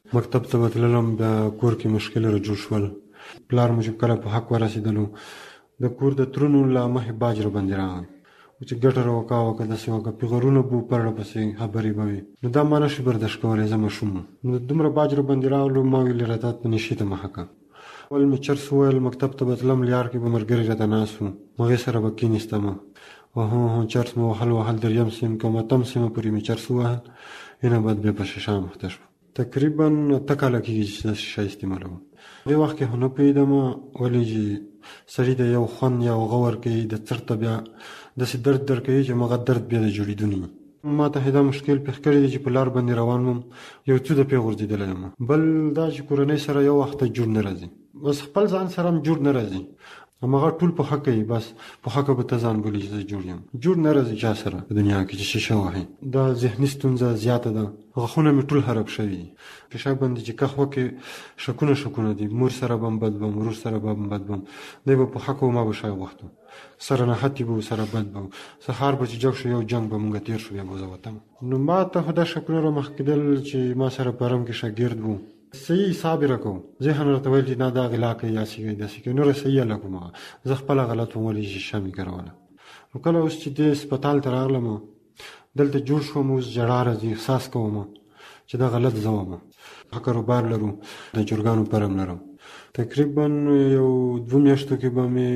مکتب ته به تللم، بیا کور کې مشکل را جوړ شول. پلار مو چې کله په حق ورسېدلو د کور د ترونو له مخې باج را باندې راغی چې ګټه را وکړه که داسې وکړه، پیغورونه به پرله پسې خبرې به وي. نو دا ما نشي برداشت کولی، زه ماشوم وم. نو دومره باج را باندې راغلو، ما ویل راته ته نشي ته مخه کړه. اول مې چرس وویل، مکتب ته به تلم، لیار کې به ملګري راته ناست وو، هغې سره به کېناستم. چرس مې وهل دریم سیم کوم اتم سیمه پورې مې چرس ووهل، اینه بعد بیا په شیشه مخته شوم. تقریبا 8 کاله کېږي چې زه شیشه استعمالوم. دې وخت کې خو نه پوهېدم ولې چې سړي د یو خوند یا غور کوي د چرته بیا داسې درد درکوي چې مغه درد بیا د جوړېدو نه وي. ما ته دا مشکل پېښ کړی دی چې په لار باندې روان وم، یو څه د پې غورځېدلی یم. بل دا چې کورنۍ سره یو وخت جوړ نه راځي، بس خپل ځان سره هم جوړ نه راځي. هماغه ټول په حق کوي، بس په حق به ته ځان بولي چې زه جوړ یم. جوړ نه راځي چا سره په دنیا کې چې شیشه وهي. دا ذهني ستونزه زیاته ده، غاښونه مې ټول خراب شوي دي. پیشاب باندې چې کخ وکړې شکونه دي، مور سره به هم بد بم، ورور سره به هم بد بم. دی به په حق و، ما به شی غوښتو، سره نښتې به سره بد به. سهار به چې جګ شو، یو جنګ به مونږ تېر شو، بیا به زه وتم. نو ما ته خو دا شکونه را مخ کېدل چې ما سره په حرم کې شاګرد وو، صحیح حساب یې راکوم. ذهن راته ویل چې نه دا غلا کوي، داسې کوي داسې کوي، نور صحیح هله کوم. زه خپله غلط وم، ولې شیشه مې کاروله. نو کله اوس چې دې هسپتال ته راغلم، دلته جوړ شوم، اوس ژړا راځي، احساس کوم چې دا غلط زه وم. ښه کاروبار لرو، د چرګانو فرم لرم. تقریبا یو 2 میاشتو کې به مې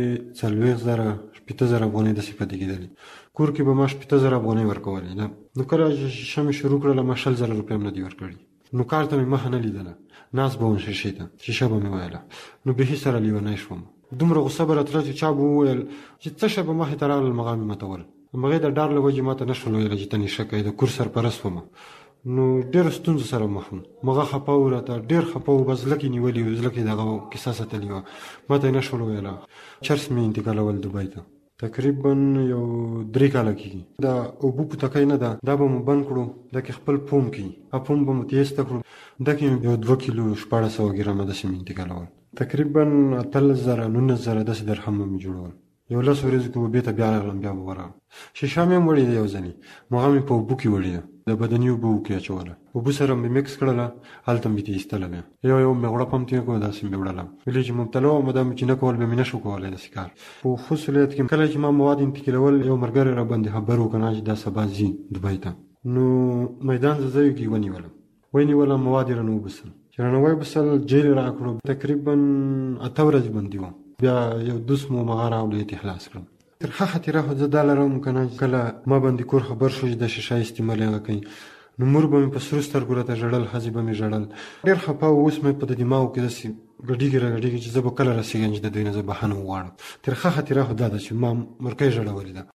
40,000 افغانۍ داسې پاتې کېدلې. کور کې به ما 80,000 افغانۍ ورکولې. نو کله چې شیشه مې شروع کړله، ما 60,000 روپۍ هم نه دي ورکړي. نو کار ته مې مخه نه لیدله، ناست به وم شیشې ته، شیشه به مې ویله. نو بېخي سره لیونی شوم. دومره غصه به راتله چې چا به وویل چې څه شی به مخې ته راغلل، مغه مې متول. هغې د ډار له وجې ما ته نه شول ویلی چې ته نشه کوې، د کور سرپرست وم. نو ډېرو ستونزو سره مخ وم. مغه خفه و راته، ډېر خفه و، بس زړه کې نیولي و، زړه کې دغه کیسه ساتلې وه، ما ته یې نه شول ویلی. چرس مې انتقالول دوبۍ ته. تقریبا یو 3 کاله کېږي. دا اوبو پوتکی نه ده، دا به مو بند کړو، دا کې خپل پوم کوي، پوم به مو تیسته کړو، دا کې یو 2 کیلو 1400 ګرامه داسې مې انتقالول. تقریبا 18,000 19,000 داسې درهم مې جوړول. یو 10 ورځې کې به بېرته بیا راغلم، بیا به ورغلم. شیشه مې هم وړې ده یو ځلې، مغه مې په اوبو کې وړې ده، د بدني اوبو کې اچوله، اوبو سره مې مکس کړله، هلته مې ترې ایستله. بیا یو مې غوړپ هم تېر کړو، داسې مې وړله. ویلې چې مبتلا وم، دا مې چې نه کول، بیا مې نه شو کولی داسې کار. په خوست ولایت کې کله چې ما مواد انتقالول، یو ملګری را باندې خبر وکړ چې دا سبا ځي دوبۍ ته. نو میدان ځایو کې ونیولم، مواد یې رانه وبسل. چې رانه وبسل، جیل یې راکړو. تقریبا 8 ورځې بندي وم. بیا یو دوست مو مغه راوړی، یې خلاص کړم. تر ښه خاطره خو زه دا لرم که نه، کله ما باندې کور خبر شو چې د شیشه استعمال هغه کوي، نو مور به مې په سرو سترګو راته ژړل، ښځې به مې ژړل، ډېر خفه و. اوس مې په دماغو کې داسې ګډېږي راګډېږي چې زه به کله رسېږم چې د دوی نه زه بښنه وغواړم. تر ښه خاطره خو دا ده چې ما مرکۍ ژړولې ده.